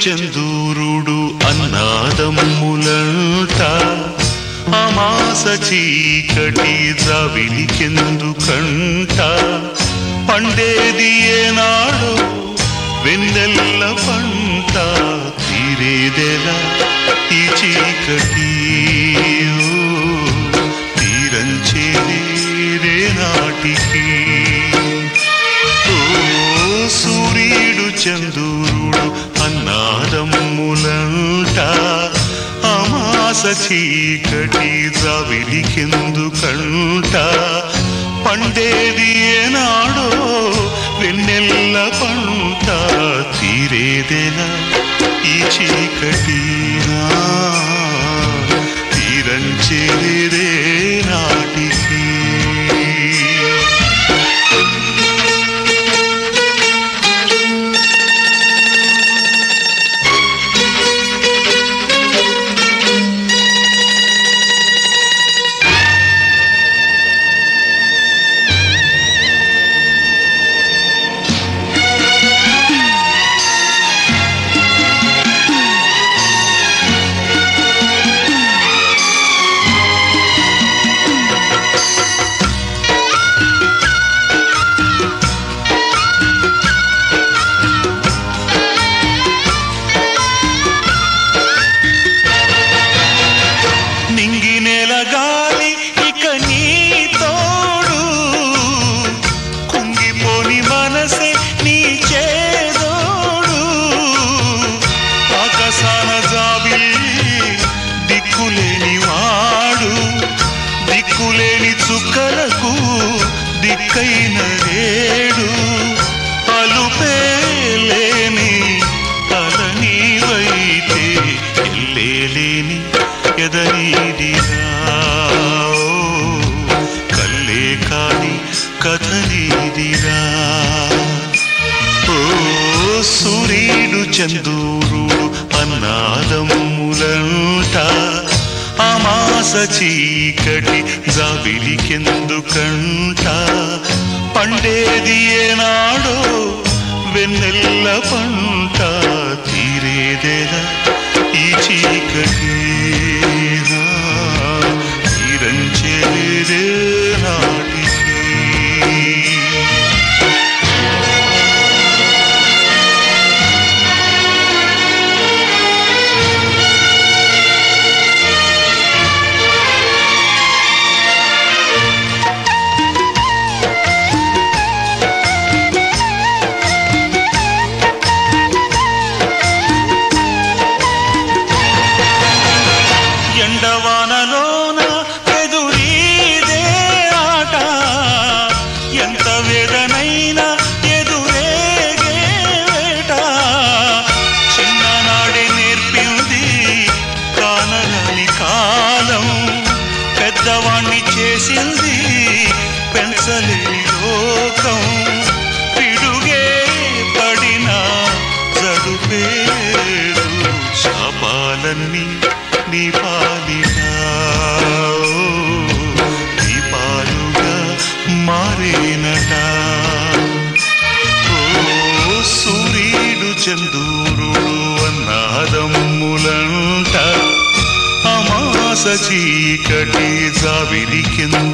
చందూరుడు అన్నాదమ్ములంట అమాస చీకటి జావిలికెందుకంట పండేది ఏనాడో వెన్నెల్ల పంట తీరేదెలా ఈ చీకటి తీరంచేదే నాటికి సూర్యుడు చందూరుడు అన్నాదమ్ములంట అమాస చీకటి జావిలికెందుకంట పండేది ఏనాడో వెన్నెల్ల పంట తీరేదెలా ఈ చీకటి తీరంచేదే నాటికి గాలి ఇక నీ తోడు కుంగిపోని మనసే నీ చేదోడు ఆకాశాన జాబిల్లి దిక్కులేని వాడు దిక్కులేని చుక్కలకు దిక్కైన రేడు అలుపేలేని తలనీవైతే ఎల్లేలేని ఎదనీదిరా కల్లే కాని కథ నీదిరా ఓ సూర్యుడు చందూరుడు అన్నాదమ్ములంట అమాస చీకటి జావిలికెందుకంట పండేది ఏనాడో వెన్నెల్ల పంట తీరేదెలా ఈ చీకటి తీరంచేదే నాటికి ఎండవానలోన ఎదురీదే ఆట ఎంత వేదనైనా ఎదురేగే వేట చిన్ననాడే నేర్పింది కానరాని కాలం పెద్దవాణ్ణి చేసింది పెంచలేని లోకం పిడుగే పడినా జడుపేడు శాపాలన్నీ నీ పాలినా నీ పాలుగా మారేనట ఓ సూర్యుడు చందూరుడు అన్నాదమ్ములంట అమాస చీకటి జావిలికెందుకంట